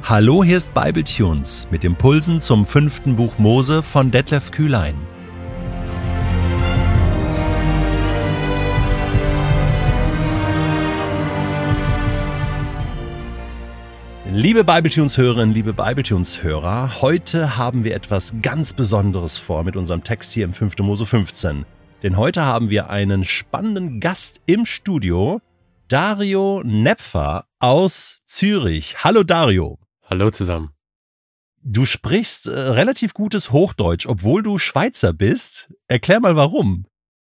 Hallo, hier ist Bibletunes mit Impulsen zum 5. Buch Mose von Detlef Kühlein. Liebe Bibletunes-Hörerinnen, liebe Bibletunes-Hörer, heute haben wir etwas ganz Besonderes vor mit unserem Text hier im 5. Mose 15. Denn heute haben wir einen spannenden Gast im Studio, Dario Nepfer aus Zürich. Hallo Dario. Hallo zusammen. Du sprichst relativ gutes Hochdeutsch, obwohl du Schweizer bist. Erklär mal warum.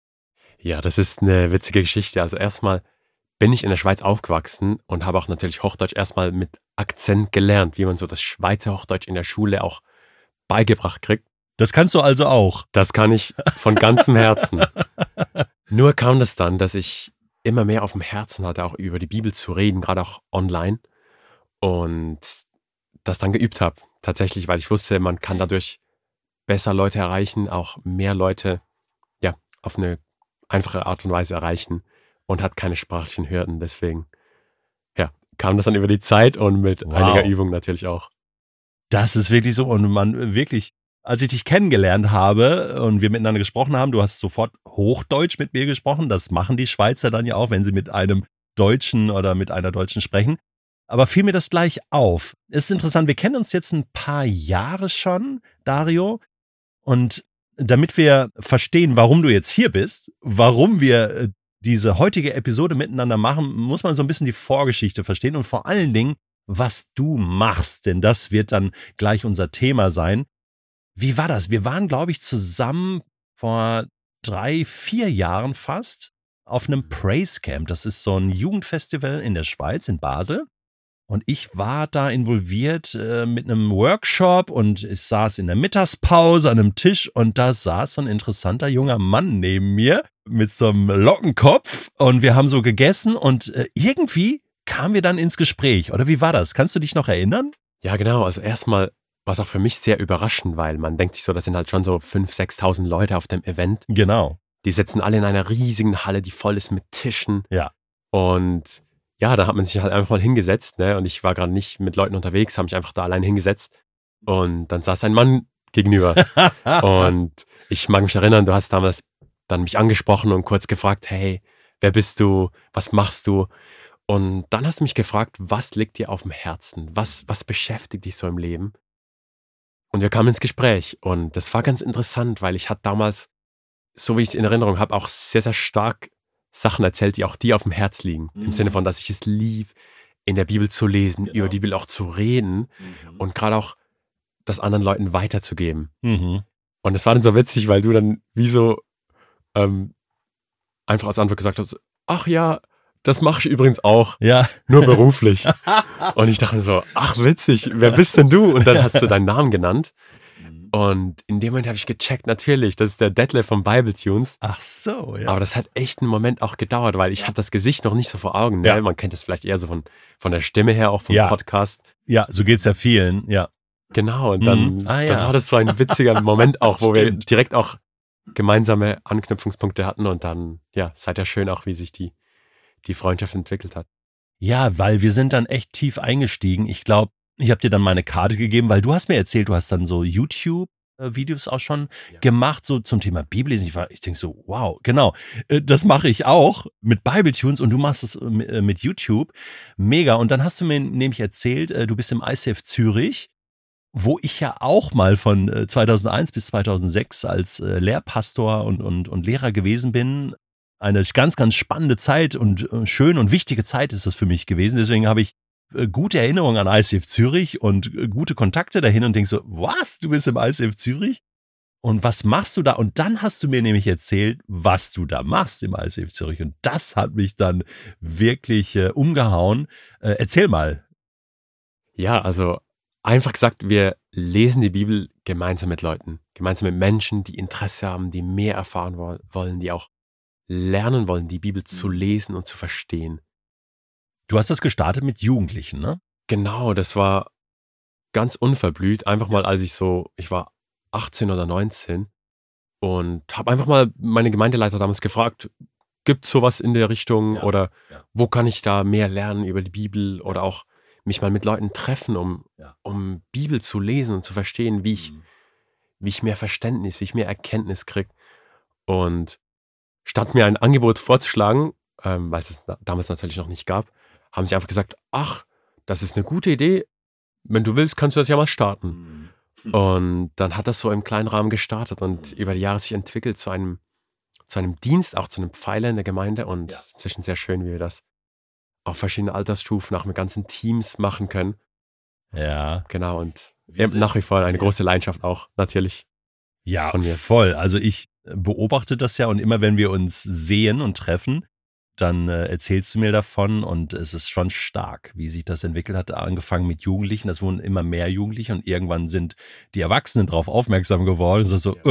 Ja, das ist eine witzige Geschichte. Also erstmal bin ich in der Schweiz aufgewachsen und habe auch natürlich Hochdeutsch erstmal mit Akzent gelernt, wie man so das Schweizer Hochdeutsch in der Schule auch beigebracht kriegt. Das kannst du also auch. Das kann ich von ganzem Herzen. Nur kam das dann, dass ich immer mehr auf dem Herzen hatte, auch über die Bibel zu reden, gerade auch online. Und das dann geübt habe. Tatsächlich, weil ich wusste, man kann dadurch besser Leute erreichen, auch mehr Leute auf eine einfache Art und Weise erreichen und hat keine sprachlichen Hürden. Deswegen kam das dann über die Zeit und mit einiger Übung natürlich auch. Das ist wirklich so. Und man wirklich, als ich dich kennengelernt habe und wir miteinander gesprochen haben, du hast sofort Hochdeutsch mit mir gesprochen. Das machen die Schweizer dann ja auch, wenn sie mit einem Deutschen oder mit einer Deutschen sprechen. Aber fiel mir das gleich auf. Es ist interessant, wir kennen uns jetzt ein paar Jahre schon, Dario. Und damit wir verstehen, warum du jetzt hier bist, warum wir diese heutige Episode miteinander machen, muss man so ein bisschen die Vorgeschichte verstehen und vor allen Dingen, was du machst. Denn das wird dann gleich unser Thema sein. Wie war das? Wir waren, glaube ich, zusammen vor 3-4 Jahren fast auf einem Praise Camp. Das ist so ein Jugendfestival in der Schweiz, in Basel. Und ich war da involviert mit einem Workshop und ich saß in der Mittagspause an einem Tisch und da saß so ein interessanter junger Mann neben mir mit so einem Lockenkopf und wir haben so gegessen und irgendwie kamen wir dann ins Gespräch. Oder wie war das? Kannst du dich noch erinnern? Ja, genau. Also erstmal war es auch für mich sehr überraschend, weil man denkt sich so, das sind halt schon so 5.000, 6.000 Leute auf dem Event. Genau. Die sitzen alle in einer riesigen Halle, die voll ist mit Tischen. Ja. Und ja, da hat man sich halt einfach mal hingesetzt, ne? Und ich war gerade nicht mit Leuten unterwegs, habe mich einfach da allein hingesetzt. Und dann saß ein Mann gegenüber. Und ich mag mich erinnern, du hast damals dann mich angesprochen und kurz gefragt, hey, wer bist du? Was machst du? Und dann hast du mich gefragt, was liegt dir auf dem Herzen? Was beschäftigt dich so im Leben? Und wir kamen ins Gespräch. Und das war ganz interessant, weil ich hatte damals, so wie ich es in Erinnerung habe, auch sehr, sehr stark Sachen erzählt, die auch dir auf dem Herz liegen. Im Sinne von, dass ich es lieb, in der Bibel zu lesen, über die Bibel auch zu reden und gerade auch das anderen Leuten weiterzugeben. Mhm. Und es war dann so witzig, weil du dann wie so einfach als Antwort gesagt hast, ach ja, das mache ich übrigens auch, Ja. nur beruflich. Und ich dachte so, ach witzig, wer bist denn du? Und dann hast du deinen Namen genannt. Und in dem Moment habe ich gecheckt, natürlich, das ist der Detlef von Bibletunes. Ach so, ja. Aber das hat echt einen Moment auch gedauert, weil ich hatte das Gesicht noch nicht so vor Augen. Ne? Ja. Man kennt das vielleicht eher so von der Stimme her, auch vom Ja. Podcast. Ja, so geht's ja vielen, ja. Genau, und dann, Ah, ja. dann war das so ein witziger Moment auch, wo wir Stimmt. direkt auch gemeinsame Anknüpfungspunkte hatten. Und dann, ja, seid ja schön auch, wie sich die Freundschaft entwickelt hat. Ja, weil wir sind dann echt tief eingestiegen. Ich glaube, ich habe dir dann meine Karte gegeben, weil du hast mir erzählt, du hast dann so YouTube-Videos auch schon gemacht, so zum Thema Bibellesen. Ich denke so, wow, genau, das mache ich auch mit Bibletunes und du machst es mit YouTube. Mega. Und dann hast du mir nämlich erzählt, du bist im ICF Zürich, wo ich ja auch mal von 2001 bis 2006 als Lehrpastor und Lehrer gewesen bin. Eine ganz, ganz spannende Zeit und schöne und wichtige Zeit ist das für mich gewesen. Deswegen habe ich gute Erinnerungen an ICF Zürich und gute Kontakte dahin und denke so, was, du bist im ICF Zürich? Und was machst du da? Und dann hast du mir nämlich erzählt, was du da machst im ICF Zürich. Und das hat mich dann wirklich umgehauen. Erzähl mal. Ja, also einfach gesagt, wir lesen die Bibel gemeinsam mit Leuten, gemeinsam mit Menschen, die Interesse haben, die mehr erfahren wollen, die auch lernen wollen, die Bibel zu lesen und zu verstehen. Du hast das gestartet mit Jugendlichen, ne? Genau, das war ganz unverblüht. Einfach mal, ich war 18 oder 19 und habe einfach mal meine Gemeindeleiter damals gefragt, gibt es sowas in der Richtung oder wo kann ich da mehr lernen über die Bibel oder auch mich mal mit Leuten treffen, Ja. um Bibel zu lesen und zu verstehen, wie ich mehr Verständnis, wie ich mehr Erkenntnis kriege. Und statt mir ein Angebot vorzuschlagen, weil es damals natürlich noch nicht gab, haben sie einfach gesagt, ach, das ist eine gute Idee, wenn du willst, kannst du das ja mal starten. Und dann hat das so im kleinen Rahmen gestartet und über die Jahre sich entwickelt zu einem Dienst, auch zu einem Pfeiler in der Gemeinde, und Ja. inzwischen sehr schön, wie wir das auf verschiedene Altersstufen, auch mit ganzen Teams machen können. Ja. Genau, und Wir sind- nach wie vor eine ja. große Leidenschaft auch, natürlich. Ja, Von mir. voll. Also ich beobachte das ja und immer wenn wir uns sehen und treffen, dann erzählst du mir davon und es ist schon stark, wie sich das entwickelt hat. Angefangen mit Jugendlichen, das wurden immer mehr Jugendliche und irgendwann sind die Erwachsenen darauf aufmerksam geworden. Das ist so,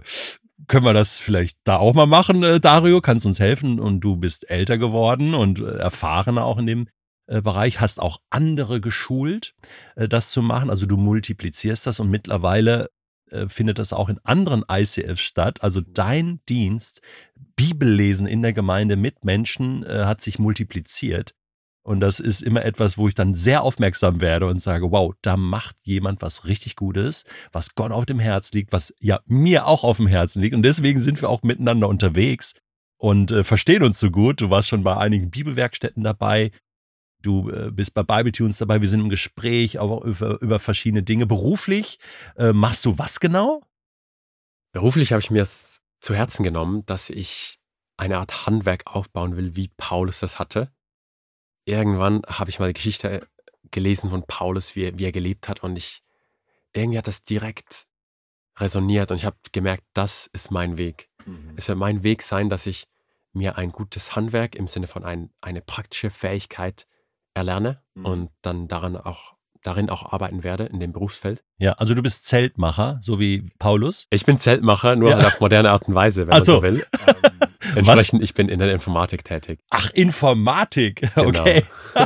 können wir das vielleicht da auch mal machen, Dario? Kannst du uns helfen? Und du bist älter geworden und erfahrener auch in dem Bereich, hast auch andere geschult, das zu machen. Also du multiplizierst das und mittlerweile findet das auch in anderen ICFs statt. Also dein Dienst, Bibellesen in der Gemeinde mit Menschen, hat sich multipliziert. Und das ist immer etwas, wo ich dann sehr aufmerksam werde und sage, wow, da macht jemand was richtig Gutes, was Gott auf dem Herz liegt, was ja mir auch auf dem Herzen liegt. Und deswegen sind wir auch miteinander unterwegs und verstehen uns so gut. Du warst schon bei einigen Bibelwerkstätten dabei. Du bist bei Bibletunes dabei. Wir sind im Gespräch auch über verschiedene Dinge. Beruflich machst du was genau? Beruflich habe ich mir es zu Herzen genommen, dass ich eine Art Handwerk aufbauen will, wie Paulus das hatte. Irgendwann habe ich mal die Geschichte gelesen von Paulus, wie er gelebt hat, und irgendwie hat das direkt resoniert und ich habe gemerkt, das ist mein Weg. Es wird mein Weg sein, dass ich mir ein gutes Handwerk im Sinne von eine praktische Fähigkeit erlerne und dann darin auch arbeiten werde in dem Berufsfeld. Ja, also du bist Zeltmacher, so wie Paulus. Ich bin Zeltmacher, nur Ja. halt auf moderne Art und Weise, wenn Ach man so so. will. Entsprechend, ich bin in der Informatik tätig. Ach, Informatik. Genau. Okay.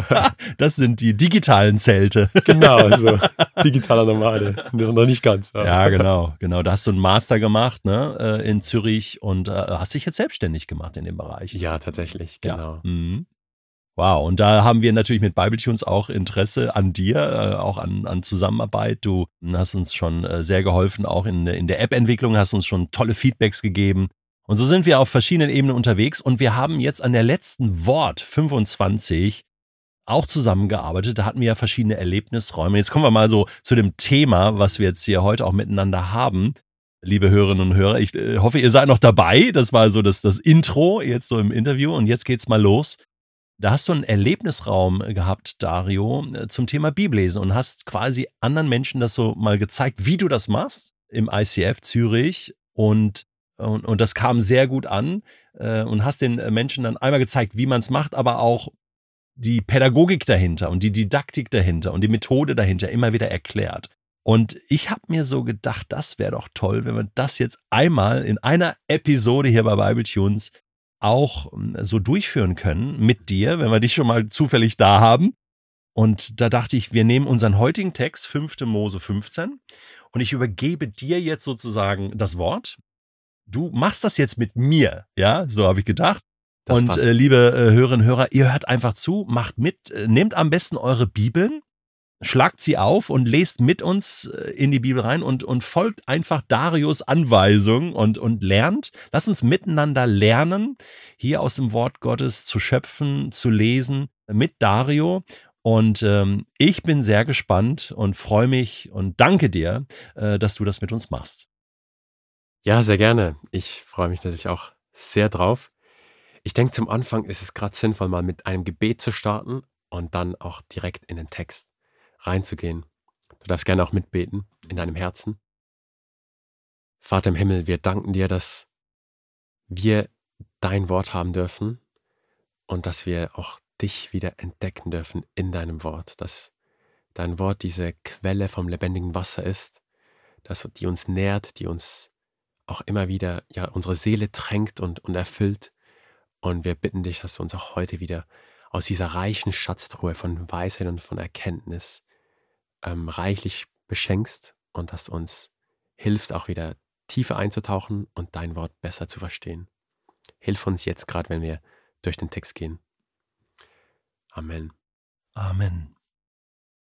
Das sind die digitalen Zelte. Genau, so digitaler Nomade. Noch nicht ganz. Aber. Ja, genau. Da hast du einen Master gemacht, ne, in Zürich und hast dich jetzt selbstständig gemacht in dem Bereich. Ja, tatsächlich, genau. Ja. Mhm. Wow, und da haben wir natürlich mit Bibletunes auch Interesse an dir, auch an Zusammenarbeit. Du hast uns schon sehr geholfen, auch in der App-Entwicklung, hast uns schon tolle Feedbacks gegeben. Und so sind wir auf verschiedenen Ebenen unterwegs und wir haben jetzt an der letzten Wort 25 auch zusammengearbeitet. Da hatten wir ja verschiedene Erlebnisräume. Jetzt kommen wir mal so zu dem Thema, was wir jetzt hier heute auch miteinander haben. Liebe Hörerinnen und Hörer, ich hoffe, ihr seid noch dabei. Das war so das Intro jetzt so im Interview und jetzt geht's mal los. Da hast du einen Erlebnisraum gehabt, Dario, zum Thema Bibellesen und hast quasi anderen Menschen das so mal gezeigt, wie du das machst im ICF Zürich und das kam sehr gut an und hast den Menschen dann einmal gezeigt, wie man es macht, aber auch die Pädagogik dahinter und die Didaktik dahinter und die Methode dahinter immer wieder erklärt. Und ich habe mir so gedacht, das wäre doch toll, wenn wir das jetzt einmal in einer Episode hier bei Bibletunes auch so durchführen können mit dir, wenn wir dich schon mal zufällig da haben. Und da dachte ich, wir nehmen unseren heutigen Text, 5. Mose 15, und ich übergebe dir jetzt sozusagen das Wort. Du machst das jetzt mit mir, ja, so habe ich gedacht. Das Und passt. liebe Hörerinnen und Hörer, ihr hört einfach zu, macht mit, nehmt am besten eure Bibeln, schlagt sie auf und lest mit uns in die Bibel rein und folgt einfach Darios Anweisung und lernt. Lasst uns miteinander lernen, hier aus dem Wort Gottes zu schöpfen, zu lesen mit Dario. Und ich bin sehr gespannt und freue mich und danke dir, dass du das mit uns machst. Ja, sehr gerne. Ich freue mich natürlich auch sehr drauf. Ich denke, zum Anfang ist es gerade sinnvoll, mal mit einem Gebet zu starten und dann auch direkt in den Text reinzugehen. Du darfst gerne auch mitbeten in deinem Herzen. Vater im Himmel, wir danken dir, dass wir dein Wort haben dürfen und dass wir auch dich wieder entdecken dürfen in deinem Wort, dass dein Wort diese Quelle vom lebendigen Wasser ist, die uns nährt, die uns auch immer wieder unsere Seele tränkt und erfüllt. Und wir bitten dich, dass du uns auch heute wieder aus dieser reichen Schatztruhe von Weisheit und von Erkenntnis reichlich beschenkst und dass du uns hilfst, auch wieder tiefer einzutauchen und dein Wort besser zu verstehen. Hilf uns jetzt gerade, wenn wir durch den Text gehen. Amen. Amen.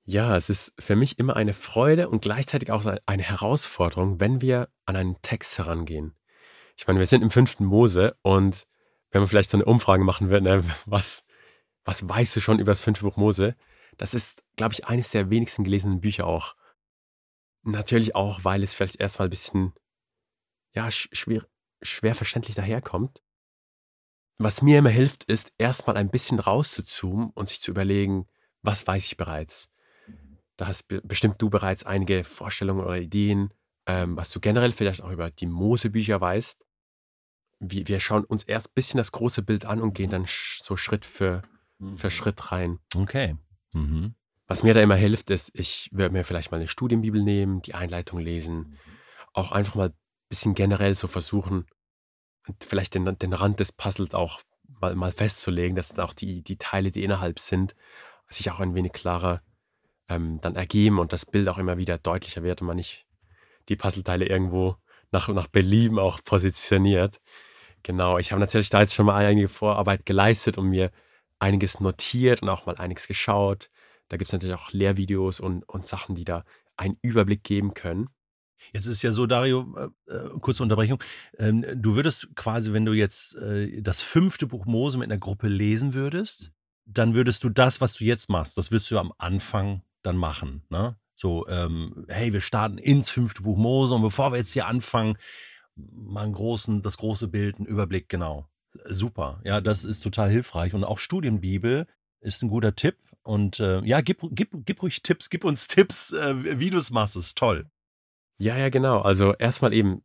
Ja, es ist für mich immer eine Freude und gleichzeitig auch eine Herausforderung, wenn wir an einen Text herangehen. Ich meine, wir sind im 5. Mose und wenn man vielleicht so eine Umfrage machen wird, ne, was weißt du schon über das 5. Buch Mose? Das ist, glaube ich, eines der wenigsten gelesenen Bücher auch. Natürlich auch, weil es vielleicht erstmal ein bisschen, ja, schwer verständlich daherkommt. Was mir immer hilft, ist erstmal ein bisschen rauszuzoomen und sich zu überlegen, was weiß ich bereits? Da hast bestimmt du bereits einige Vorstellungen oder Ideen, was du generell vielleicht auch über die Mosebücher weißt. Wir schauen uns erst ein bisschen das große Bild an und gehen dann so Schritt für Schritt rein. Okay. Mhm. Was mir da immer hilft, ist, ich würde mir vielleicht mal eine Studienbibel nehmen, die Einleitung lesen, auch einfach mal ein bisschen generell so versuchen, und vielleicht den Rand des Puzzles auch mal festzulegen, dass dann auch die Teile, die innerhalb sind, sich auch ein wenig klarer dann ergeben und das Bild auch immer wieder deutlicher wird und man nicht die Puzzleteile irgendwo nach Belieben auch positioniert. Genau, ich habe natürlich da jetzt schon mal einige Vorarbeit geleistet und mir einiges notiert und auch mal einiges geschaut. Da gibt es natürlich auch Lehrvideos und Sachen, die da einen Überblick geben können. Jetzt ist ja so, Dario, kurze Unterbrechung. Du würdest quasi, wenn du jetzt das 5. Buch Mose mit einer Gruppe lesen würdest, dann würdest du das, was du jetzt machst, das würdest du am Anfang dann machen. Ne? So, hey, wir starten ins 5. Buch Mose und bevor wir jetzt hier anfangen, mal das große Bild, einen Überblick, genau. Super. Ja, das ist total hilfreich. Und auch Studienbibel ist ein guter Tipp. Und ja, gib ruhig Tipps, gib uns Tipps, wie du es machst. Das ist toll. Ja, ja, genau. Also erstmal eben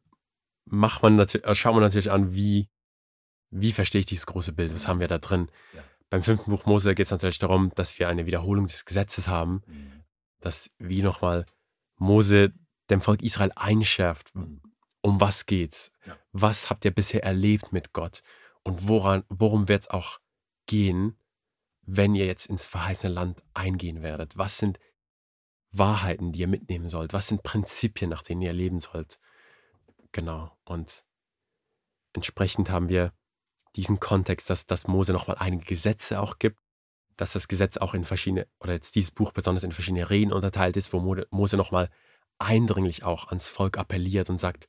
schaut man natürlich an, wie verstehe ich dieses große Bild, was haben wir da drin. Ja. Beim 5. Buch Mose geht es natürlich darum, dass wir eine Wiederholung des Gesetzes haben, dass wie nochmal Mose dem Volk Israel einschärft, um was geht's? Ja. Was habt ihr bisher erlebt mit Gott? Und worum wird es auch gehen, wenn ihr jetzt ins verheißene Land eingehen werdet? Was sind Wahrheiten, die ihr mitnehmen sollt? Was sind Prinzipien, nach denen ihr leben sollt? Genau. Und entsprechend haben wir diesen Kontext, dass Mose nochmal einige Gesetze auch gibt, dass das Gesetz auch in verschiedene, oder jetzt dieses Buch besonders in verschiedene Reden unterteilt ist, wo Mose nochmal eindringlich auch ans Volk appelliert und sagt,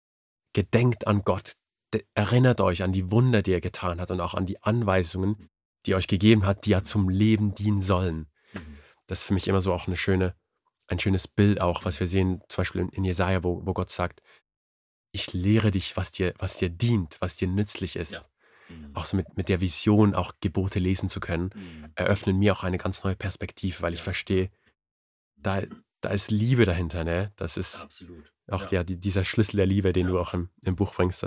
gedenkt an Gott, erinnert euch an die Wunder, die er getan hat und auch an die Anweisungen, die er euch gegeben hat, die ja zum Leben dienen sollen. Das ist für mich immer so auch ein schönes Bild auch, was wir sehen, zum Beispiel in Jesaja, wo Gott sagt, ich lehre dich, was dir dient, was dir nützlich ist. Ja. Auch so mit der Vision, auch Gebote lesen zu können, eröffnen mir auch eine ganz neue Perspektive, weil ich verstehe, da ist Liebe dahinter, ne? Das ist Absolut. auch dieser Schlüssel der Liebe, den du auch im Buch bringst.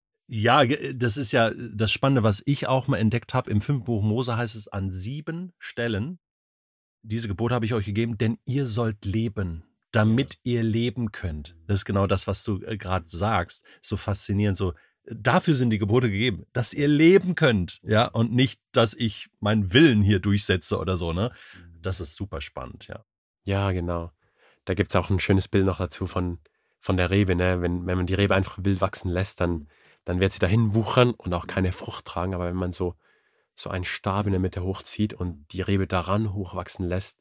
Ja, das ist ja das Spannende, was ich auch mal entdeckt habe. Im 5. Buch Mose heißt es an 7 Stellen, diese Gebote habe ich euch gegeben, denn ihr sollt leben, damit ihr leben könnt. Das ist genau das, was du gerade sagst. So faszinierend, so dafür sind die Gebote gegeben, dass ihr leben könnt, ja, und nicht, dass ich meinen Willen hier durchsetze oder so, ne? Das ist super spannend, ja. Ja, genau. Da gibt es auch ein schönes Bild noch dazu von der Rebe, ne? Wenn man die Rebe einfach wild wachsen lässt, dann wird sie dahin wuchern und auch keine Frucht tragen. Aber wenn man so einen Stab in der Mitte hochzieht und die Rebe daran hochwachsen lässt,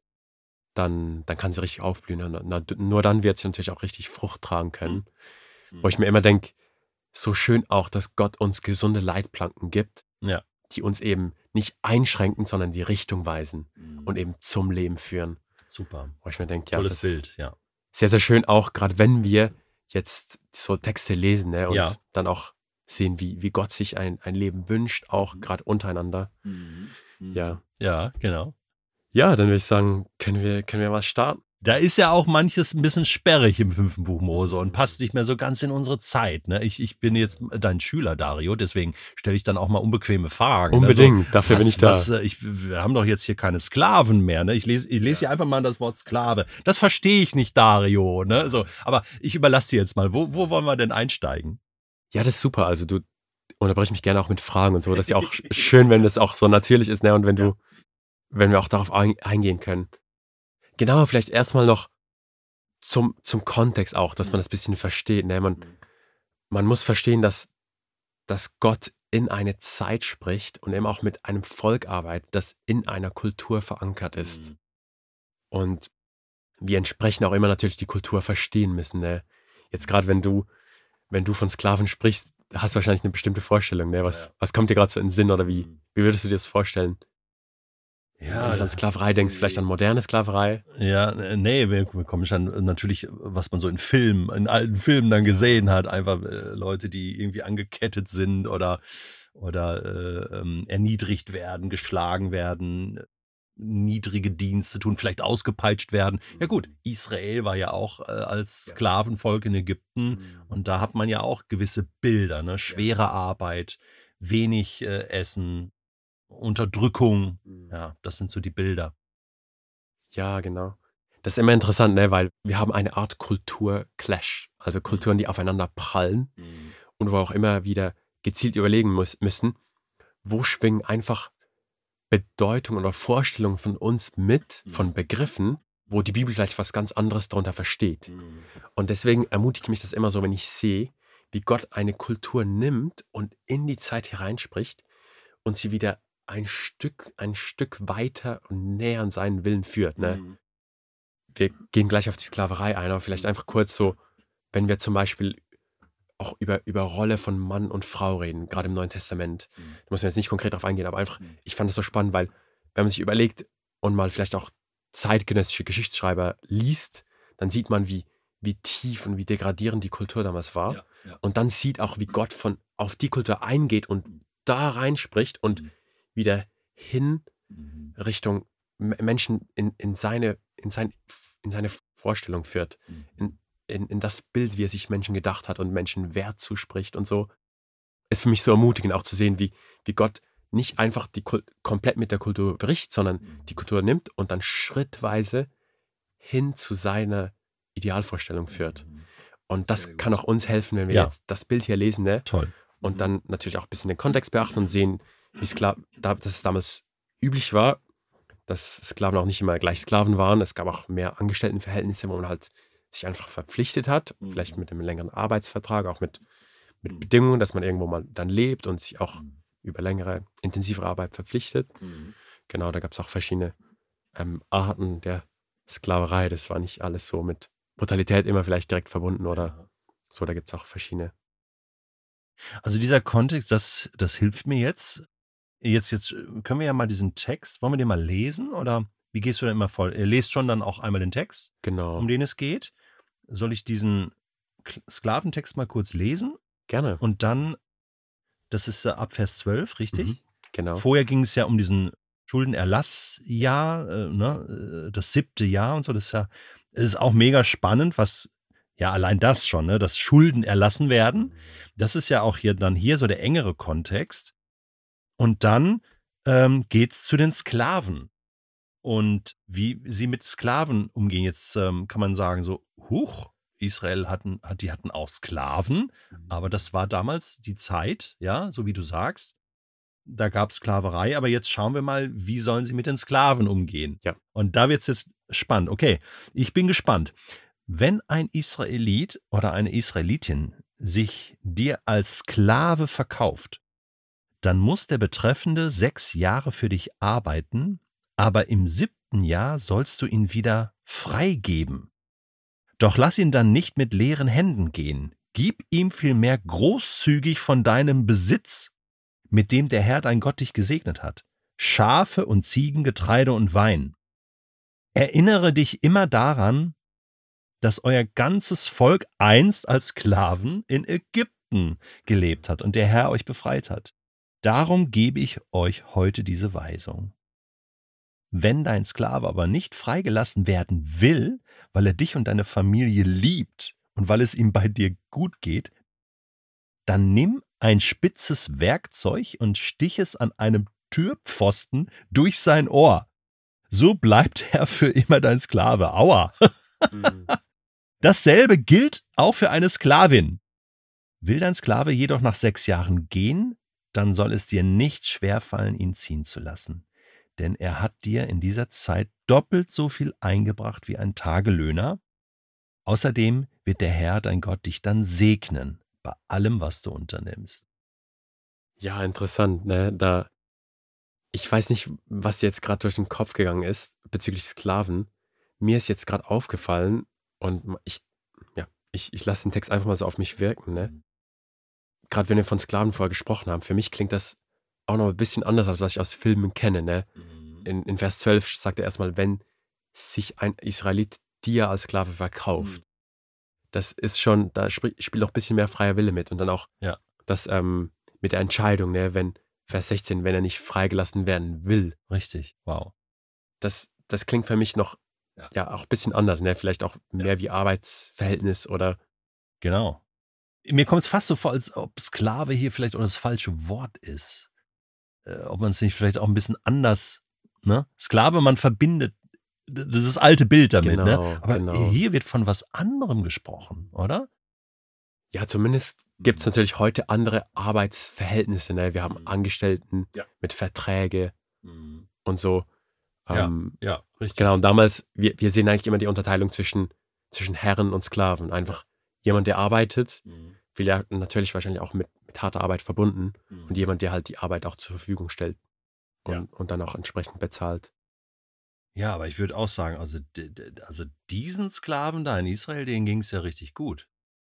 dann kann sie richtig aufblühen. Und nur dann wird sie natürlich auch richtig Frucht tragen können. Wo ich mir immer denke, so schön auch, dass Gott uns gesunde Leitplanken gibt, Ja. die uns eben nicht einschränken, sondern die Richtung weisen und eben zum Leben führen. Super. Wo ich mir denke, ja, Tolles das Bild, ja. sehr, sehr schön auch, gerade wenn wir jetzt so Texte lesen, ne, und Ja. dann auch sehen, wie Gott sich ein Leben wünscht, auch gerade untereinander. Ja. Ja, genau. Ja, dann würde ich sagen, können wir mal starten. Da ist ja auch manches ein bisschen sperrig im 5. Buch Mose und passt nicht mehr so ganz in unsere Zeit. Ne? Ich bin jetzt dein Schüler, Dario, deswegen stelle ich dann auch mal unbequeme Fragen. Unbedingt, dafür bin ich da. Wir haben doch jetzt hier keine Sklaven mehr. Ne? Ich lese hier einfach mal das Wort Sklave. Das verstehe ich nicht, Dario. Ne? So, aber ich überlasse dir jetzt mal. Wo wollen wir denn einsteigen? Ja, das ist super. Also du unterbrich mich gerne auch mit Fragen und so. Das ist ja auch schön, wenn das auch so natürlich ist, ne? Und wenn wir auch darauf eingehen können. Genau, vielleicht erstmal noch zum Kontext auch, dass man das ein bisschen versteht. Ne? Man muss verstehen, dass Gott in eine Zeit spricht und eben auch mit einem Volk arbeitet, das in einer Kultur verankert ist. Und wir entsprechend auch immer natürlich die Kultur verstehen müssen. Ne? Jetzt gerade, wenn du von Sklaven sprichst, hast du wahrscheinlich eine bestimmte Vorstellung. Ne? Was kommt dir gerade so in den Sinn oder wie würdest du dir das vorstellen? Wenn du so an Sklaverei denkst, vielleicht an moderne Sklaverei? Ja, nee, wir kommen schon natürlich, was man so in alten Filmen dann gesehen hat, einfach Leute, die irgendwie angekettet sind oder erniedrigt werden, geschlagen werden, niedrige Dienste tun, vielleicht ausgepeitscht werden. Ja gut, Israel war ja auch als Sklavenvolk in Ägypten und da hat man ja auch gewisse Bilder, ne? Schwere Arbeit, wenig Essen, Unterdrückung. Ja, das sind so die Bilder. Ja, genau. Das ist immer interessant, ne? Weil wir haben eine Art Kultur-Clash. Also Kulturen, die aufeinander prallen und wo auch immer wieder gezielt überlegen müssen, wo schwingen einfach Bedeutung oder Vorstellungen von uns mit, von Begriffen, wo die Bibel vielleicht was ganz anderes darunter versteht. Und deswegen ermutigt mich das immer so, wenn ich sehe, wie Gott eine Kultur nimmt und in die Zeit hereinspricht und sie wieder ein Stück weiter und näher an seinen Willen führt. Ne? Wir gehen gleich auf die Sklaverei ein, aber vielleicht einfach kurz so, wenn wir zum Beispiel auch über Rolle von Mann und Frau reden, gerade im Neuen Testament. Da muss man jetzt nicht konkret drauf eingehen, aber einfach, ich fand es so spannend, weil wenn man sich überlegt und mal vielleicht auch zeitgenössische Geschichtsschreiber liest, dann sieht man, wie tief und wie degradierend die Kultur damals war. Und dann sieht auch, wie Gott auf die Kultur eingeht und da reinspricht und wieder hin Richtung Menschen in seine Vorstellung führt, in das Bild, wie er sich Menschen gedacht hat und Menschen Wert zuspricht und so. Ist für mich so ermutigend auch zu sehen, wie Gott nicht einfach komplett mit der Kultur bricht, sondern die Kultur nimmt und dann schrittweise hin zu seiner Idealvorstellung führt. Und das kann auch uns helfen, wenn wir jetzt das Bild hier lesen, ne? Toll. Und dann natürlich auch ein bisschen den Kontext beachten und sehen, dass es damals üblich war, dass Sklaven auch nicht immer gleich Sklaven waren. Es gab auch mehr Angestelltenverhältnisse, wo man halt sich einfach verpflichtet hat, vielleicht mit einem längeren Arbeitsvertrag, auch mit Bedingungen, dass man irgendwo mal dann lebt und sich auch über längere, intensivere Arbeit verpflichtet. Genau, da gab es auch verschiedene Arten der Sklaverei. Das war nicht alles so mit Brutalität immer vielleicht direkt verbunden oder so, da gibt es auch verschiedene. Also dieser Kontext, das hilft mir jetzt. Jetzt können wir ja mal diesen Text, wollen wir den mal lesen oder wie gehst du da immer vor? Ihr lest schon dann auch einmal den Text, Genau. um den es geht. Soll ich diesen Sklaventext mal kurz lesen? Gerne. Und dann, das ist ab Vers 12, richtig? Genau. Vorher ging es ja um diesen Schuldenerlassjahr, das 7. Jahr und so. Das ist auch mega spannend, was, ja, allein das schon, ne, dass Schulden erlassen werden. Das ist ja auch hier so der engere Kontext. Und dann geht es zu den Sklaven. Und wie sie mit Sklaven umgehen. Jetzt kann man sagen, so, Israel hatten auch Sklaven, aber das war damals die Zeit, ja, so wie du sagst. Da gab es Sklaverei, aber jetzt schauen wir mal, wie sollen sie mit den Sklaven umgehen. Ja. Und da wird es jetzt spannend. Okay, ich bin gespannt. Wenn ein Israelit oder eine Israelitin sich dir als Sklave verkauft, dann muss der Betreffende 6 Jahre für dich arbeiten, aber im 7. Jahr sollst du ihn wieder freigeben. Doch lass ihn dann nicht mit leeren Händen gehen. Gib ihm vielmehr großzügig von deinem Besitz, mit dem der Herr dein Gott dich gesegnet hat. Schafe und Ziegen, Getreide und Wein. Erinnere dich immer daran, dass euer ganzes Volk einst als Sklaven in Ägypten gelebt hat und der Herr euch befreit hat. Darum gebe ich euch heute diese Weisung. Wenn dein Sklave aber nicht freigelassen werden will, weil er dich und deine Familie liebt und weil es ihm bei dir gut geht, dann nimm ein spitzes Werkzeug und stich es an einem Türpfosten durch sein Ohr. So bleibt er für immer dein Sklave. Aua! Dasselbe gilt auch für eine Sklavin. Will dein Sklave jedoch nach 6 Jahren gehen, dann soll es dir nicht schwerfallen, ihn ziehen zu lassen. Denn er hat dir in dieser Zeit doppelt so viel eingebracht wie ein Tagelöhner. Außerdem wird der Herr, dein Gott, dich dann segnen bei allem, was du unternimmst. Ja, interessant, ne? Ich weiß nicht, was dir jetzt gerade durch den Kopf gegangen ist bezüglich Sklaven. mir ist jetzt gerade aufgefallen und ich lasse den Text einfach mal so auf mich wirken, ne? Gerade wenn wir von Sklaven vorher gesprochen haben, für mich klingt das auch noch ein bisschen anders, als was ich aus Filmen kenne, ne? In Vers 12 sagt er erstmal, wenn sich ein Israelit dir als Sklave verkauft. Das ist schon, da spielt auch ein bisschen mehr freier Wille mit. Und dann auch Ja. das mit der Entscheidung, ne? Wenn Vers 16, wenn er nicht freigelassen werden will. Richtig, wow. Das klingt für mich noch auch ein bisschen anders, ne? Vielleicht auch mehr wie Arbeitsverhältnis oder Genau. Mir kommt es fast so vor, als ob Sklave hier vielleicht auch das falsche Wort ist. Ob man es nicht vielleicht auch ein bisschen anders, ne? Sklave, man verbindet das alte Bild damit, ne? Genau, Aber genau. hier wird von was anderem gesprochen, oder? Ja, zumindest gibt es natürlich heute andere Arbeitsverhältnisse, ne? Wir haben Angestellten mit Verträge und so. Ja, richtig. Genau, und damals, wir sehen eigentlich immer die Unterteilung zwischen Herren und Sklaven. Einfach jemand, der arbeitet, natürlich wahrscheinlich auch mit harter Arbeit verbunden und jemand, der halt die Arbeit auch zur Verfügung stellt und dann auch entsprechend bezahlt. Ja, aber ich würde auch sagen, also diesen Sklaven da in Israel, denen ging es ja richtig gut.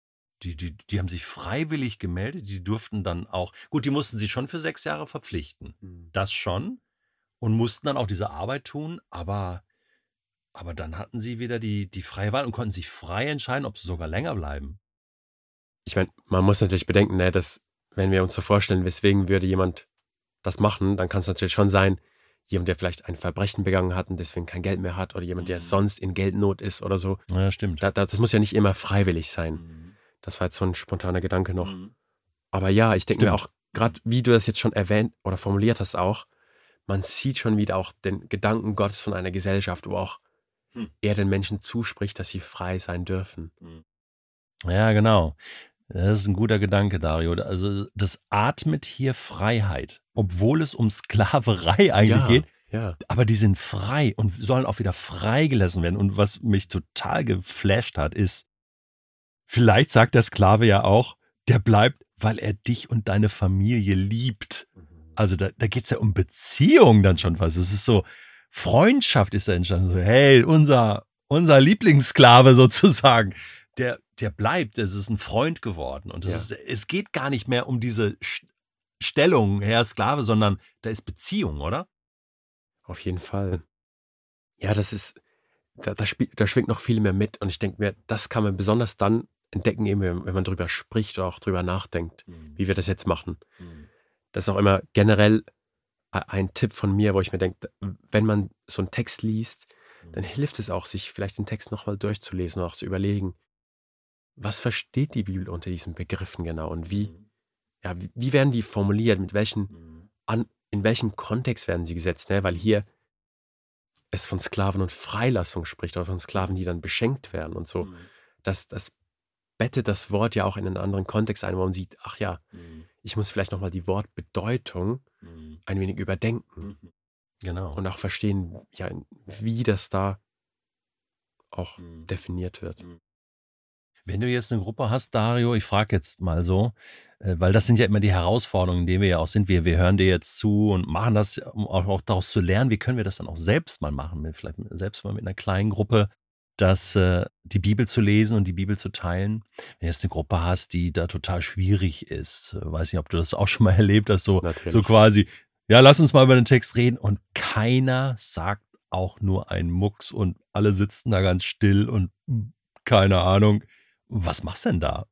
Die haben sich freiwillig gemeldet, die durften dann auch, gut, die mussten sich schon für 6 Jahre verpflichten. Das schon. Und mussten dann auch diese Arbeit tun, aber dann hatten sie wieder die freie Wahl und konnten sich frei entscheiden, ob sie sogar länger bleiben. Ich meine, man muss natürlich bedenken, ne, dass, wenn wir uns so vorstellen, weswegen würde jemand das machen, dann kann es natürlich schon sein, jemand, der vielleicht ein Verbrechen begangen hat und deswegen kein Geld mehr hat oder jemand, der sonst in Geldnot ist oder so. Ja, stimmt. Das muss ja nicht immer freiwillig sein. Das war jetzt so ein spontaner Gedanke noch. Aber ja, ich denke mir Stimmt. auch, gerade wie du das jetzt schon erwähnt oder formuliert hast auch, man sieht schon wieder auch den Gedanken Gottes von einer Gesellschaft, wo auch er den Menschen zuspricht, dass sie frei sein dürfen. Ja, genau. Das ist ein guter Gedanke, Dario. Also das atmet hier Freiheit, obwohl es um Sklaverei eigentlich geht. Ja. Aber die sind frei und sollen auch wieder freigelassen werden. Und was mich total geflasht hat, ist, vielleicht sagt der Sklave ja auch, der bleibt, weil er dich und deine Familie liebt. Also da geht es ja um Beziehung dann schon fast. Es ist so, Freundschaft ist da entstanden. So, hey, unser Lieblingssklave sozusagen, der bleibt, es ist ein Freund geworden. Und es geht gar nicht mehr um diese Stellung, Herr Sklave, sondern da ist Beziehung, oder? Auf jeden Fall. Ja, das ist, da schwingt noch viel mehr mit. Und ich denke mir, das kann man besonders dann entdecken, eben wenn man drüber spricht oder auch drüber nachdenkt, wie wir das jetzt machen. Das ist auch immer generell ein Tipp von mir, wo ich mir denke, wenn man so einen Text liest, dann hilft es auch, sich vielleicht den Text nochmal durchzulesen und auch zu überlegen, was versteht die Bibel unter diesen Begriffen genau und wie werden die formuliert, in welchem Kontext werden sie gesetzt, ne? Weil hier es von Sklaven und Freilassung spricht oder von Sklaven, die dann beschenkt werden und so. Das bettet das Wort ja auch in einen anderen Kontext ein, wo man sieht, ach ja, ich muss vielleicht nochmal die Wortbedeutung ein wenig überdenken. Genau. Und auch verstehen, ja, wie das da auch definiert wird. Wenn du jetzt eine Gruppe hast, Dario, ich frage jetzt mal so, weil das sind ja immer die Herausforderungen, in denen wir ja auch sind. Wir hören dir jetzt zu und machen das, um auch daraus zu lernen. Wie können wir das dann auch selbst mal machen? Vielleicht selbst mal mit einer kleinen Gruppe, die Bibel zu lesen und die Bibel zu teilen. Wenn du jetzt eine Gruppe hast, die da total schwierig ist, weiß nicht, ob du das auch schon mal erlebt hast, so Natürlich. quasi, ja, lass uns mal über den Text reden und keiner sagt auch nur einen Mucks und alle sitzen da ganz still und keine Ahnung. Was machst du denn da?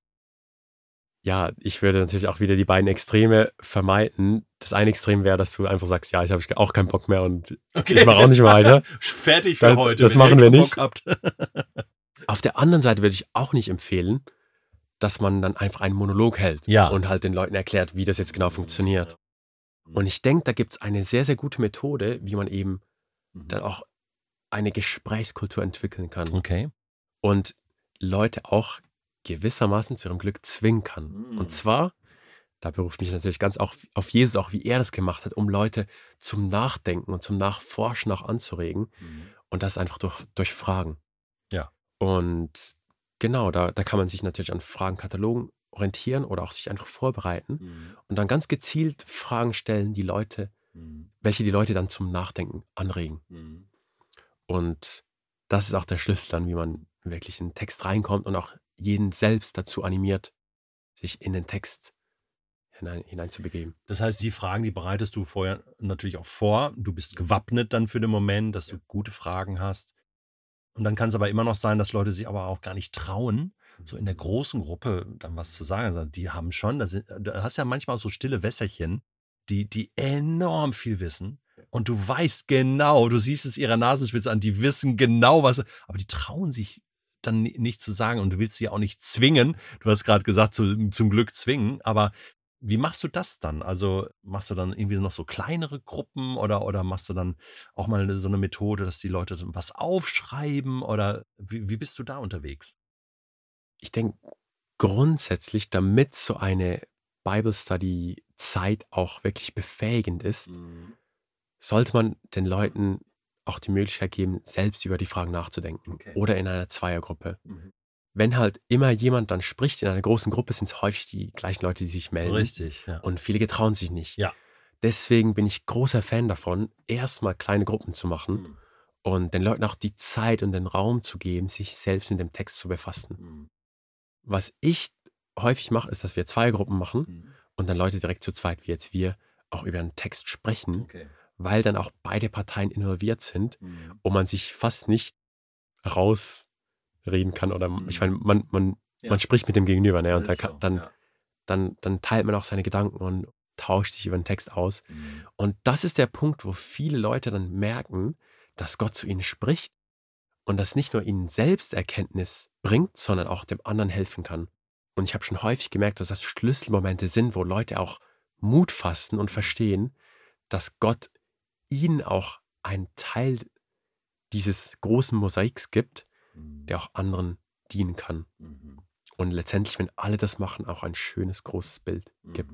Ja, ich würde natürlich auch wieder die beiden Extreme vermeiden. Das eine Extrem wäre, dass du einfach sagst, ja, ich habe auch keinen Bock mehr und ich mache auch nicht mehr weiter. Fertig für heute. Das wenn machen ihr wir keinen nicht. Bock habt. Auf der anderen Seite würde ich auch nicht empfehlen, dass man dann einfach einen Monolog hält und halt den Leuten erklärt, wie das jetzt genau funktioniert. Und ich denke, da gibt es eine sehr, sehr gute Methode, wie man eben dann auch eine Gesprächskultur entwickeln kann. Okay. Und Leute auch gewissermaßen zu ihrem Glück zwingen kann. Und zwar, da beruft mich natürlich ganz auch auf Jesus, auch wie er das gemacht hat, um Leute zum Nachdenken und zum Nachforschen auch anzuregen. Und das einfach durch Fragen. Ja. Und genau, da kann man sich natürlich an Fragenkatalogen orientieren oder auch sich einfach vorbereiten und dann ganz gezielt Fragen stellen, welche die Leute dann zum Nachdenken anregen. Und das ist auch der Schlüssel dann, wie man wirklich in den Text reinkommt und auch jeden selbst dazu animiert, sich in den Text hineinzubegeben. Das heißt, die Fragen, die bereitest du vorher natürlich auch vor. Du bist gewappnet dann für den Moment, dass du gute Fragen hast. Und dann kann es aber immer noch sein, dass Leute sich aber auch gar nicht trauen, so in der großen Gruppe dann was zu sagen. Also die haben schon, da hast ja manchmal auch so stille Wässerchen, die enorm viel wissen. Und du weißt genau, du siehst es ihrer Nasenspitze an, die wissen genau, aber die trauen sich dann nicht zu sagen und du willst sie auch nicht zwingen. Du hast gerade gesagt, zum Glück zwingen, aber wie machst du das dann? Also machst du dann irgendwie noch so kleinere Gruppen oder machst du dann auch mal so eine Methode, dass die Leute dann was aufschreiben oder wie bist du da unterwegs? Ich denke grundsätzlich, damit so eine Bible Study Zeit auch wirklich befähigend ist, sollte man den Leuten auch die Möglichkeit geben, selbst über die Fragen nachzudenken. Okay. Oder in einer Zweiergruppe. Wenn halt immer jemand dann spricht, in einer großen Gruppe sind es häufig die gleichen Leute, die sich melden. Richtig, ja. Und viele getrauen sich nicht. Ja. Deswegen bin ich großer Fan davon, erstmal kleine Gruppen zu machen und den Leuten auch die Zeit und den Raum zu geben, sich selbst mit dem Text zu befassen. Was ich häufig mache, ist, dass wir Zweiergruppen machen und dann Leute direkt zu zweit, wie jetzt wir, auch über einen Text sprechen, Okay. weil dann auch beide Parteien involviert sind und man sich fast nicht rausreden kann. Oder ich meine, man spricht mit dem Gegenüber, ne? Und dann teilt man auch seine Gedanken und tauscht sich über den Text aus. Und das ist der Punkt, wo viele Leute dann merken, dass Gott zu ihnen spricht und das nicht nur ihnen selbst Erkenntnis bringt, sondern auch dem anderen helfen kann. Und ich habe schon häufig gemerkt, dass das Schlüsselmomente sind, wo Leute auch Mut fassen und verstehen, dass Gott ihnen auch einen Teil dieses großen Mosaiks gibt, der auch anderen dienen kann. Und letztendlich, wenn alle das machen, auch ein schönes, großes Bild gibt.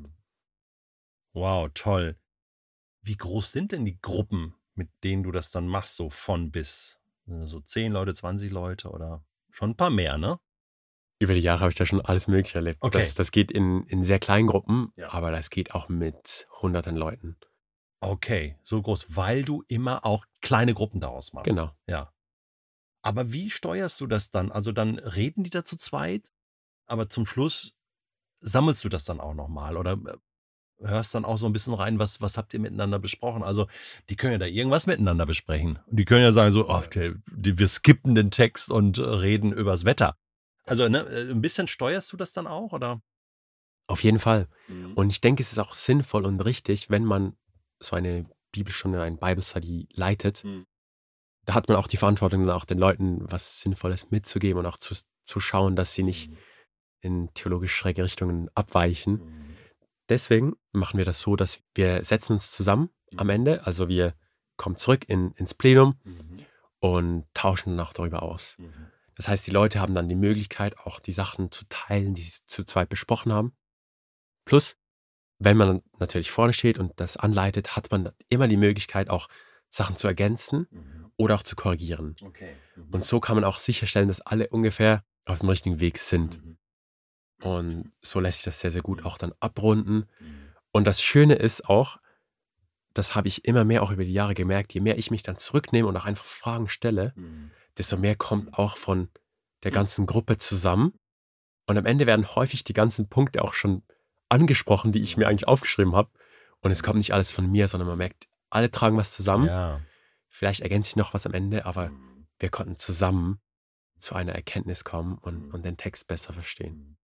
Wow, toll. Wie groß sind denn die Gruppen, mit denen du das dann machst, so von bis? So 10 Leute, 20 Leute oder schon ein paar mehr, ne? Über die Jahre habe ich da schon alles Mögliche erlebt. Okay. Das geht in sehr kleinen Gruppen, Ja. aber das geht auch mit hunderten Leuten. Okay, so groß, weil du immer auch kleine Gruppen daraus machst. Genau. Ja. Aber wie steuerst du das dann? Also dann reden die da zu zweit, aber zum Schluss sammelst du das dann auch nochmal oder hörst dann auch so ein bisschen rein, was habt ihr miteinander besprochen? Also die können ja da irgendwas miteinander besprechen. Und die können ja sagen so, wir skippen den Text und reden übers Wetter. Also ne, ein bisschen steuerst du das dann auch, oder? Auf jeden Fall. Und ich denke, es ist auch sinnvoll und richtig, wenn man so eine Bibelstunde, ein Bible Study leitet. Da hat man auch die Verantwortung, dann auch den Leuten was Sinnvolles mitzugeben und auch zu schauen, dass sie nicht in theologisch schräge Richtungen abweichen. Deswegen machen wir das so, dass wir setzen uns zusammen am Ende. Also wir kommen zurück ins Plenum und tauschen dann auch darüber aus. Das heißt, die Leute haben dann die Möglichkeit, auch die Sachen zu teilen, die sie zu zweit besprochen haben. Plus, wenn man natürlich vorne steht und das anleitet, hat man immer die Möglichkeit, auch Sachen zu ergänzen oder auch zu korrigieren. Okay. Und so kann man auch sicherstellen, dass alle ungefähr auf dem richtigen Weg sind. Und so lässt sich das sehr, sehr gut auch dann abrunden. Und das Schöne ist auch, das habe ich immer mehr auch über die Jahre gemerkt, je mehr ich mich dann zurücknehme und auch einfach Fragen stelle, desto mehr kommt auch von der ganzen Gruppe zusammen. Und am Ende werden häufig die ganzen Punkte auch schon angesprochen, die ich mir eigentlich aufgeschrieben habe. Und es kommt nicht alles von mir, sondern man merkt, alle tragen was zusammen. Ja. Vielleicht ergänze ich noch was am Ende, aber wir konnten zusammen zu einer Erkenntnis kommen und den Text besser verstehen.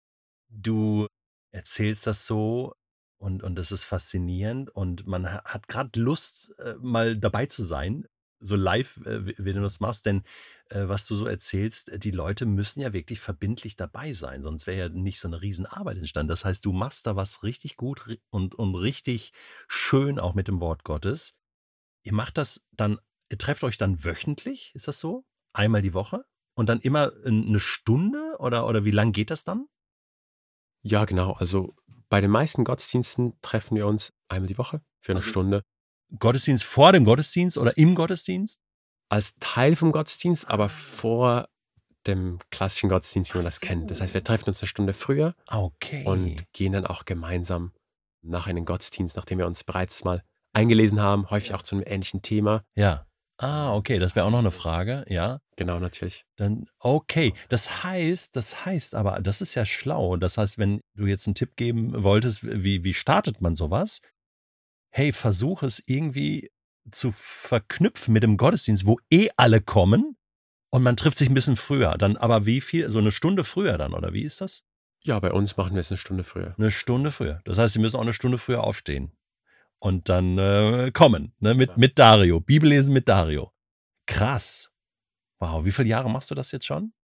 Du erzählst das so und das ist faszinierend und man hat gerade Lust, mal dabei zu sein, so live, wenn du das machst, denn was du so erzählst, die Leute müssen ja wirklich verbindlich dabei sein, sonst wäre ja nicht so eine Riesenarbeit entstanden. Das heißt, du machst da was richtig gut und richtig schön auch mit dem Wort Gottes. Ihr macht das dann, ihr trefft euch dann wöchentlich, ist das so? Einmal die Woche? Und dann immer eine Stunde oder wie lang geht das dann? Ja, genau. Also bei den meisten Gottesdiensten treffen wir uns einmal die Woche für eine Stunde. Gottesdienst vor dem Gottesdienst oder im Gottesdienst? Als Teil vom Gottesdienst, aber vor dem klassischen Gottesdienst, wie man das kennt. Das heißt, wir treffen uns eine Stunde früher Okay. und gehen dann auch gemeinsam nachher in den Gottesdienst, nachdem wir uns bereits mal eingelesen haben, häufig auch zu einem ähnlichen Thema. Ja. Okay, das wäre auch noch eine Frage, ja. Genau, natürlich. Dann okay. Das heißt aber, das ist ja schlau. Das heißt, wenn du jetzt einen Tipp geben wolltest, wie startet man sowas? Hey, versuch es irgendwie zu verknüpfen mit dem Gottesdienst, wo alle kommen und man trifft sich ein bisschen früher. Dann aber wie viel? So eine Stunde früher dann oder wie ist das? Ja, bei uns machen wir es eine Stunde früher. Eine Stunde früher. Das heißt, sie müssen auch eine Stunde früher aufstehen und dann, kommen, ne, mit Ja. mit Dario. Bibellesen mit Dario. Krass. Wow, wie viele Jahre machst du das jetzt schon?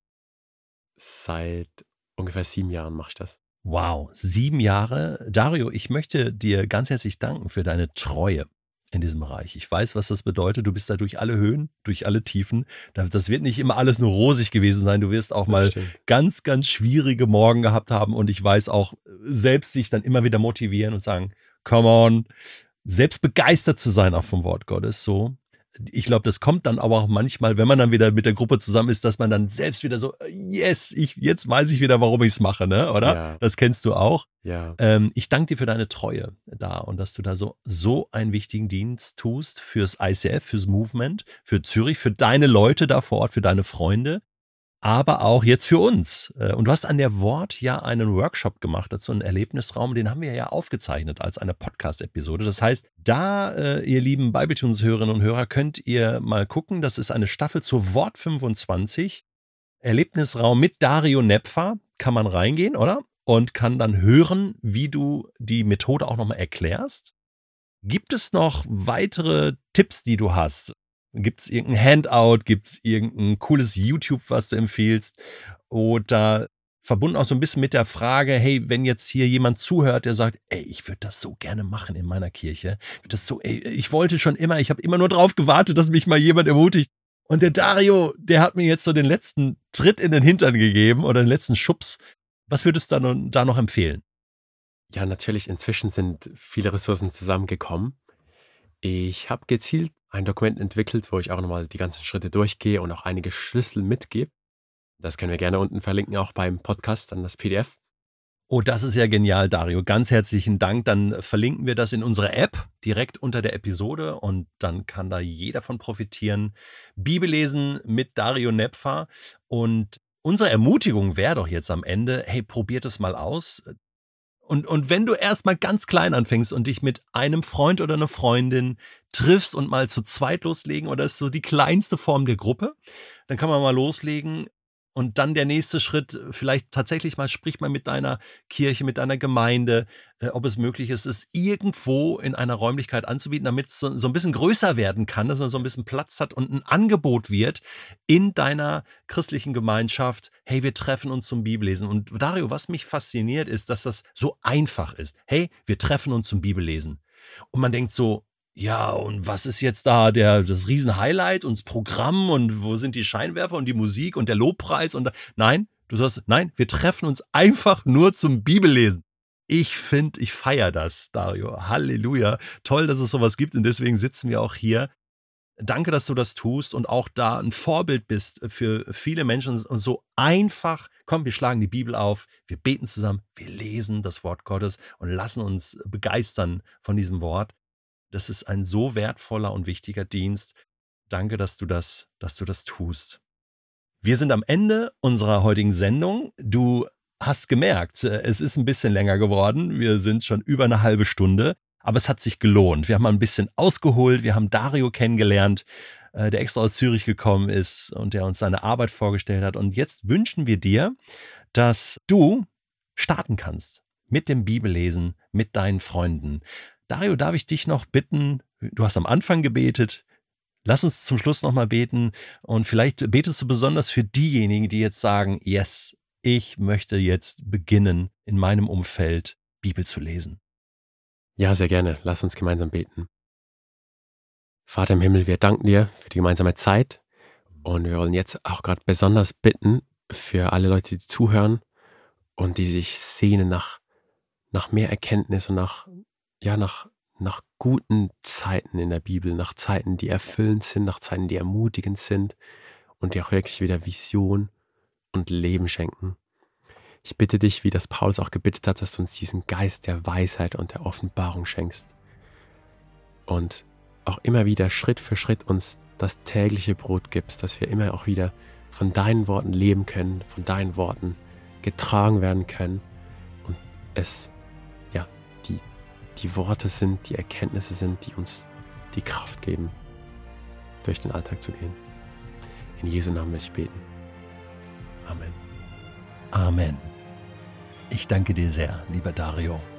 Seit ungefähr 7 Jahren mache ich das. Wow, 7 Jahre. Dario, ich möchte dir ganz herzlich danken für deine Treue in diesem Bereich. Ich weiß, was das bedeutet. Du bist da durch alle Höhen, durch alle Tiefen. Das wird nicht immer alles nur rosig gewesen sein. Du wirst auch Das mal stimmt. ganz, ganz schwierige Morgen gehabt haben. Und ich weiß auch, selbst sich dann immer wieder motivieren und sagen, come on, selbst begeistert zu sein auch vom Wort Gottes, so. Ich glaube, das kommt dann aber auch manchmal, wenn man dann wieder mit der Gruppe zusammen ist, dass man dann selbst wieder so, yes, jetzt weiß ich wieder, warum ich es mache, ne? Oder? Ja, Das kennst du auch. ja. Ich danke dir für deine Treue da und dass du da so einen wichtigen Dienst tust fürs ICF, fürs Movement, für Zürich, für deine Leute da vor Ort, für deine Freunde, aber auch jetzt für uns. Und du hast an der Wort ja einen Workshop gemacht, dazu einen Erlebnisraum, den haben wir ja aufgezeichnet als eine Podcast-Episode. Das heißt, da, ihr lieben Bibletunes-Hörerinnen und Hörer, könnt ihr mal gucken. Das ist eine Staffel zur Wort 25. Erlebnisraum mit Dario Nepfa. Kann man reingehen, oder? Und kann dann hören, wie du die Methode auch nochmal erklärst. Gibt es noch weitere Tipps, die du hast? Gibt es irgendein Handout? Gibt es irgendein cooles YouTube, was du empfiehlst? Oder verbunden auch so ein bisschen mit der Frage, hey, wenn jetzt hier jemand zuhört, der sagt, ey, ich würde das so gerne machen in meiner Kirche. Ich wollte schon immer, ich habe immer nur drauf gewartet, dass mich mal jemand ermutigt. Und der Dario, der hat mir jetzt so den letzten Tritt in den Hintern gegeben oder den letzten Schubs. Was würdest du da noch empfehlen? Ja, natürlich, inzwischen sind viele Ressourcen zusammengekommen. Ich habe gezielt ein Dokument entwickelt, wo ich auch nochmal die ganzen Schritte durchgehe und auch einige Schlüssel mitgebe. Das können wir gerne unten verlinken, auch beim Podcast, dann das PDF. Oh, das ist ja genial, Dario. Ganz herzlichen Dank. Dann verlinken wir das in unserer App direkt unter der Episode und dann kann da jeder von profitieren. Bibellesen mit Dario Nepfa. Und unsere Ermutigung wäre doch jetzt am Ende, hey, probiert es mal aus. Und wenn du erstmal ganz klein anfängst und dich mit einem Freund oder einer Freundin triffst und mal zu zweit loslegen, oder ist so die kleinste Form der Gruppe, dann kann man mal loslegen. Und dann der nächste Schritt, vielleicht tatsächlich mal, sprich mal mit deiner Kirche, mit deiner Gemeinde, ob es möglich ist, es irgendwo in einer Räumlichkeit anzubieten, damit es so ein bisschen größer werden kann, dass man so ein bisschen Platz hat und ein Angebot wird in deiner christlichen Gemeinschaft. Hey, wir treffen uns zum Bibellesen. Und Dario, was mich fasziniert, ist, dass das so einfach ist. Hey, wir treffen uns zum Bibellesen. Und man denkt so, ja, und was ist jetzt da das Riesen-Highlight und das Programm und wo sind die Scheinwerfer und die Musik und der Lobpreis? Nein, du sagst, nein, wir treffen uns einfach nur zum Bibellesen. Ich feiere das, Dario. Halleluja. Toll, dass es sowas gibt und deswegen sitzen wir auch hier. Danke, dass du das tust und auch da ein Vorbild bist für viele Menschen und so einfach, komm, wir schlagen die Bibel auf, wir beten zusammen, wir lesen das Wort Gottes und lassen uns begeistern von diesem Wort. Das ist ein so wertvoller und wichtiger Dienst. Danke, dass du das tust. Wir sind am Ende unserer heutigen Sendung. Du hast gemerkt, es ist ein bisschen länger geworden. Wir sind schon über eine halbe Stunde, aber es hat sich gelohnt. Wir haben mal ein bisschen ausgeholt. Wir haben Dario kennengelernt, der extra aus Zürich gekommen ist und der uns seine Arbeit vorgestellt hat. Und jetzt wünschen wir dir, dass du starten kannst mit dem Bibellesen, mit deinen Freunden. Dario, darf ich dich noch bitten, du hast am Anfang gebetet, lass uns zum Schluss nochmal beten und vielleicht betest du besonders für diejenigen, die jetzt sagen, yes, ich möchte jetzt beginnen, in meinem Umfeld Bibel zu lesen. Ja, sehr gerne. Lass uns gemeinsam beten. Vater im Himmel, wir danken dir für die gemeinsame Zeit und wir wollen jetzt auch gerade besonders bitten für alle Leute, die zuhören und die sich sehnen nach mehr Erkenntnis und nach guten Zeiten in der Bibel, nach Zeiten, die erfüllend sind, nach Zeiten, die ermutigend sind und die auch wirklich wieder Vision und Leben schenken. Ich bitte dich, wie das Paulus auch gebeten hat, dass du uns diesen Geist der Weisheit und der Offenbarung schenkst und auch immer wieder Schritt für Schritt uns das tägliche Brot gibst, dass wir immer auch wieder von deinen Worten leben können, von deinen Worten getragen werden können und es, ja, die Worte sind, die Erkenntnisse sind, die uns die Kraft geben, durch den Alltag zu gehen. In Jesu Namen will ich beten. Amen. Amen. Ich danke dir sehr, lieber Dario.